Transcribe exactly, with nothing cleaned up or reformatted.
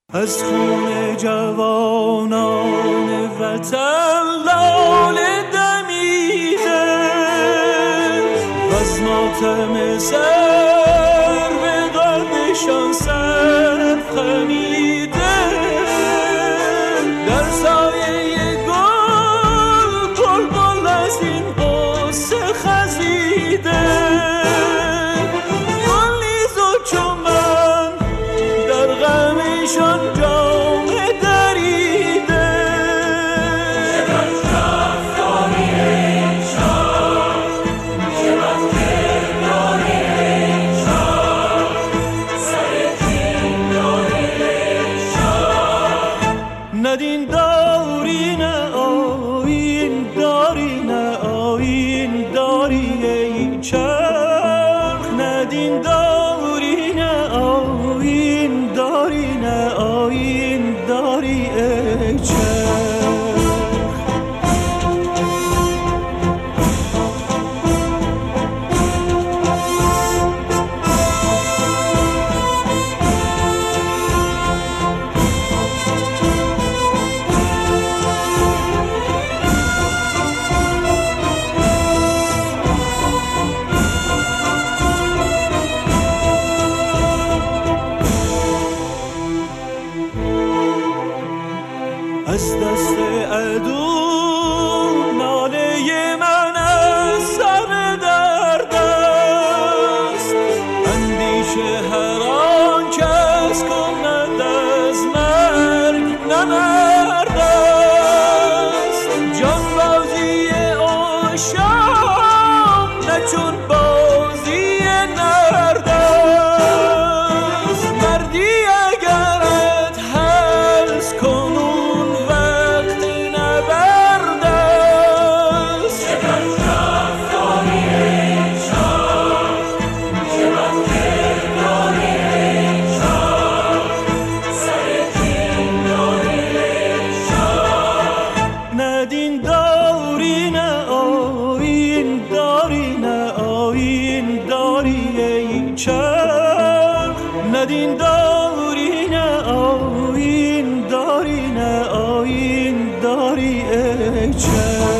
از خون جوانان وطن لاله دمیده وز ماتم سر به قدشان سر خمیده در سایه گل بلبل از این قصه خزیده گل نیز و چمن در غمشان جامه دریده چقدر رفتاری ای شاه چقدر کرداری ای شاه سر کین داری ای شاه ندین داری نه آیین داری نه آیین داری ای چرخ ندین داری نه آیین داری نه آیین داری ای چرخ از دست عدو ناله من از سر درد است اندیشه هر آن کس کند از مرگ نمرد است جانبازی عاشق نه چون بازی نرد است مردی اگرت هست کنون ندین داری نه آیین داری نه آیین داری ای چرخ ندین داری نه آیین داری نه آیین داری ای چرخ